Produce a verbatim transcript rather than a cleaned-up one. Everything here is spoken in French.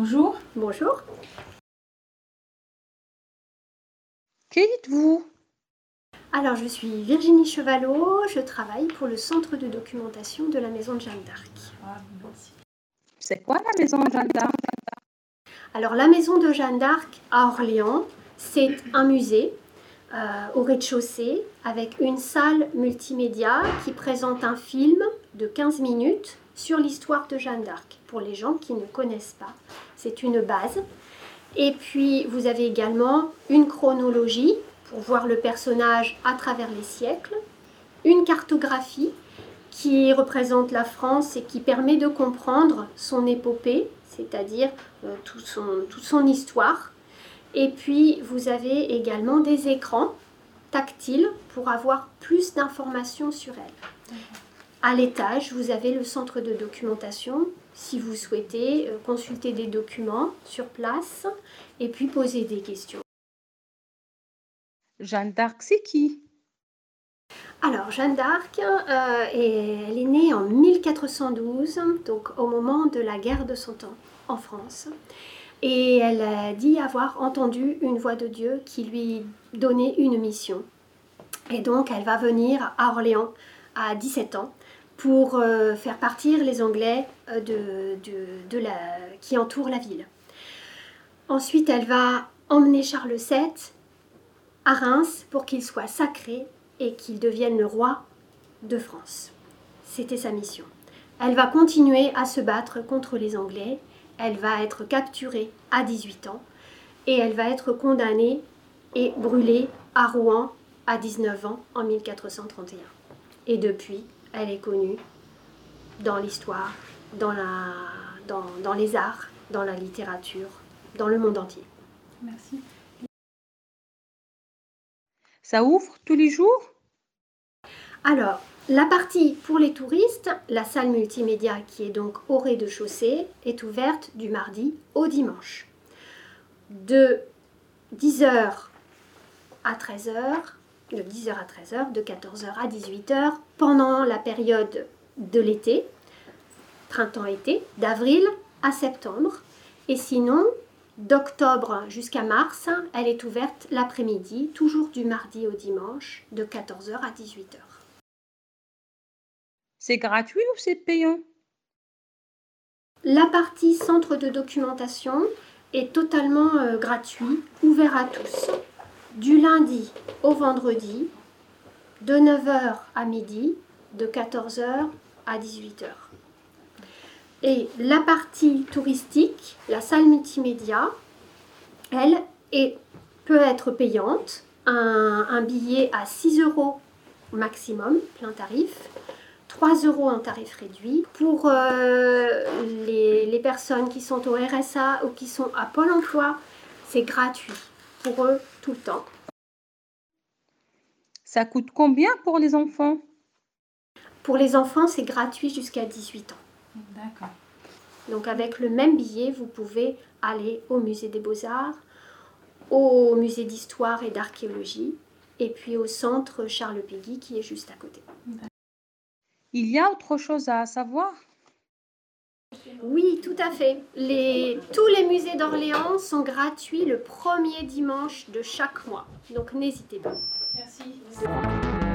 Bonjour. Bonjour. Qui êtes-vous? Alors, je suis Virginie Chevalot, je travaille pour le centre de documentation de la Maison de Jeanne d'Arc. Ah, merci. C'est quoi la Maison de Jeanne d'Arc? Alors, la Maison de Jeanne d'Arc à Orléans, c'est un musée euh, au rez-de-chaussée avec une salle multimédia qui présente un film de quinze minutes sur l'histoire de Jeanne d'Arc. Pour les gens qui ne connaissent pas, c'est une base. Et puis, vous avez également une chronologie pour voir le personnage à travers les siècles, une cartographie qui représente la France et qui permet de comprendre son épopée, c'est-à-dire euh, tout son, toute son histoire. Et puis, vous avez également des écrans tactiles pour avoir plus d'informations sur elle. À l'étage, vous avez le centre de documentation, si vous souhaitez euh, consulter des documents sur place et puis poser des questions. Jeanne d'Arc, c'est qui? Alors, Jeanne d'Arc, euh, est, elle est née en mille quatre cent douze, donc au moment de la guerre de Cent Ans en France. Et elle a dit avoir entendu une voix de Dieu qui lui donnait une mission. Et donc, elle va venir à Orléans à dix-sept ans pour euh, faire partir les Anglais euh, de, de, de la, qui entourent la ville. Ensuite, elle va emmener Charles sept à Reims pour qu'il soit sacré et qu'il devienne le roi de France. C'était sa mission. Elle va continuer à se battre contre les Anglais. Elle va être capturée à dix-huit ans et elle va être condamnée et brûlée à Rouen à dix-neuf ans en mille quatre cent trente et un. Et depuis, elle est connue dans l'histoire, dans, la, dans, dans les arts, dans la littérature, dans le monde entier. Merci. Ça ouvre tous les jours? Alors, la partie pour les touristes, la salle multimédia qui est donc au rez-de-chaussée, est ouverte du mardi au dimanche. De dix heures à treize heures, de dix heures à treize heures, de quatorze heures à dix-huit heures, pendant la période de l'été, printemps-été, d'avril à septembre. Et sinon, d'octobre jusqu'à mars, elle est ouverte l'après-midi, toujours du mardi au dimanche, de quatorze heures à dix-huit heures. C'est gratuit ou c'est payant? La partie centre de documentation est totalement euh, gratuit, ouvert à tous, du lundi au vendredi, de neuf heures à midi, de quatorze heures à dix-huit heures. Et la partie touristique, la salle multimédia, elle est, peut être payante, un, un billet à six euros maximum, plein tarif, trois euros en tarif réduit. Pour euh, les, les personnes qui sont au R S A ou qui sont à Pôle emploi, c'est gratuit pour eux tout le temps. Ça coûte combien pour les enfants? Pour les enfants, c'est gratuit jusqu'à dix-huit ans. D'accord. Donc avec le même billet, vous pouvez aller au musée des Beaux-Arts, au musée d'histoire et d'archéologie, et puis au centre Charles Péguy qui est juste à côté. Il y a autre chose à savoir? Oui, tout à fait. Les, tous les musées d'Orléans sont gratuits le premier dimanche de chaque mois. Donc n'hésitez pas. Merci.